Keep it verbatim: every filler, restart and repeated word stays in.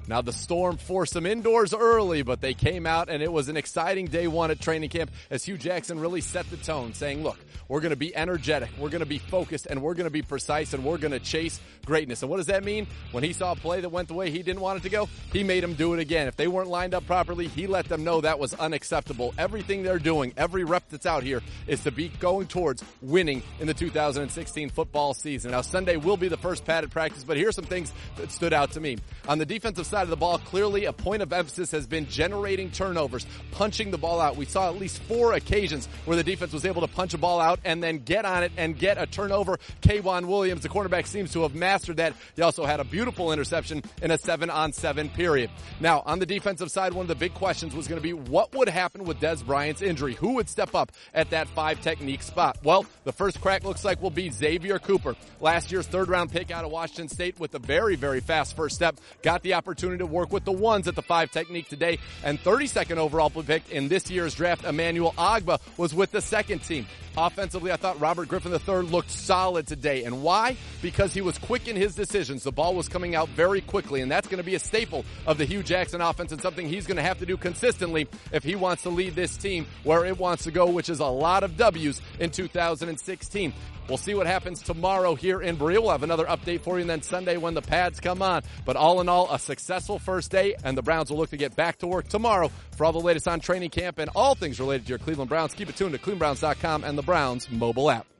Now, the Storm forced them indoors early, but they came out, and it was an exciting day one at training camp as Hugh Jackson really set the tone, saying, look, we're going to be energetic, we're going to be focused, and we're going to be precise, and we're going to chase greatness. And what does that mean? When he saw a play that went the way he didn't want it to go, he made them do it again. If they weren't lined up properly, he let them know that was unacceptable. Everything they're doing, every rep that's out here, is to be going towards winning in the two thousand sixteen football season. Now, Sunday will be the first padded practice, but here's some things that stood out to me. On the defensive side of the ball, clearly a point of emphasis has been generating turnovers, punching the ball out. We saw at least four occasions where the defense was able to punch a ball out and then get on it and get a turnover. K'Waun Williams, the cornerback, seems to have mastered that. He also had a beautiful interception in a seven-on-seven period. Now, on the defensive side, one of the big questions was going to be what would happen with Dez Bryant's injury? Who would step up at that five technique spot? Well, the first crack looks like will be Xavier Cooper. Last year's third-round pick out of Washington State with a very, very fast first step. Got the opportunity to work with the ones at the five technique today. And thirty-second overall pick in this year's draft, Emmanuel Agba, was with the second team. Offensively, I thought Robert Griffin the third looked solid today. And why? Because he was quick in his decisions. The ball was coming out very quickly, and that's going to be a staple of the Hugh Jackson offense and something he's going to have to do consistently if he wants to lead this team where it wants to go, which is a lot of W's in two thousand sixteen. We'll see what happens tomorrow here in Berea. We'll have another update for you, and then Sunday when the pads come on. But all in all, a successful first day, and the Browns will look to get back to work tomorrow. For all the latest on training camp and all things related to your Cleveland Browns, keep it tuned to Cleveland Browns dot com and the Browns mobile app.